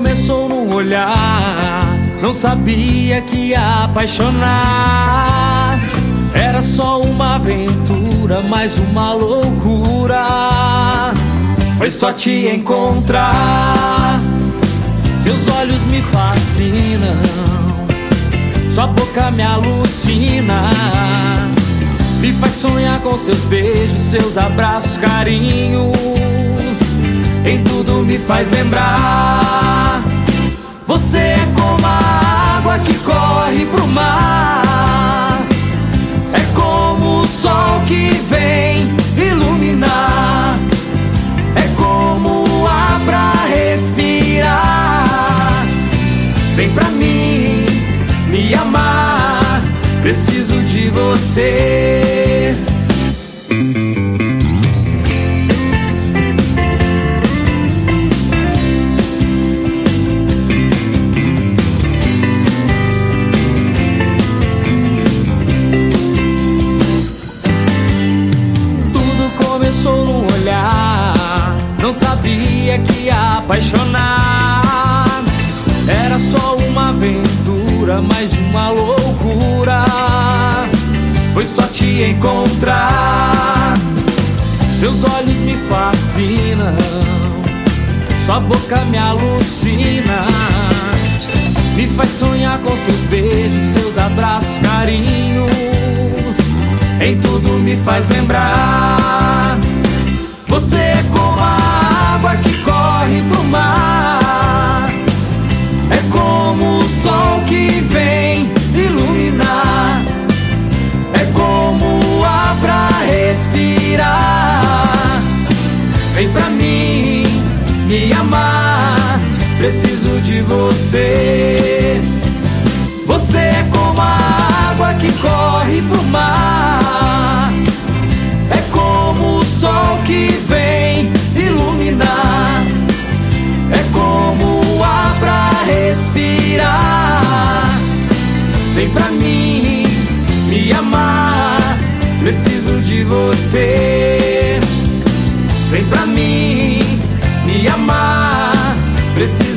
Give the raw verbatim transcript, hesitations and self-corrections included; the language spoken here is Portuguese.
começou num olhar, não sabia que ia apaixonar. Era só uma aventura, mais uma loucura. Foi só te encontrar. Seus olhos me fascinam, sua boca me alucina. Me faz sonhar com seus beijos, seus abraços, carinhos. Em tudo me faz lembrar. Você é como a água que corre pro mar. É como o sol que vem iluminar. É como o ar pra respirar. Vem pra mim, me amar. Preciso de você. Não sabia que ia apaixonar. Era só uma aventura, mais uma loucura. Foi só te encontrar. Seus olhos me fascinam, sua boca me alucina. Me faz sonhar com seus beijos, seus abraços, carinhos. Em tudo me faz lembrar. Você é como a água que corre pro mar. É como o sol que vem iluminar. É como o ar pra respirar. Vem pra mim, me amar. Preciso de você. Você é como a água que corre pro mar. É como o sol que vem iluminar. É como o ar pra respirar. Vem pra mim, me amar. Preciso de você. Vem pra mim, me amar. Preciso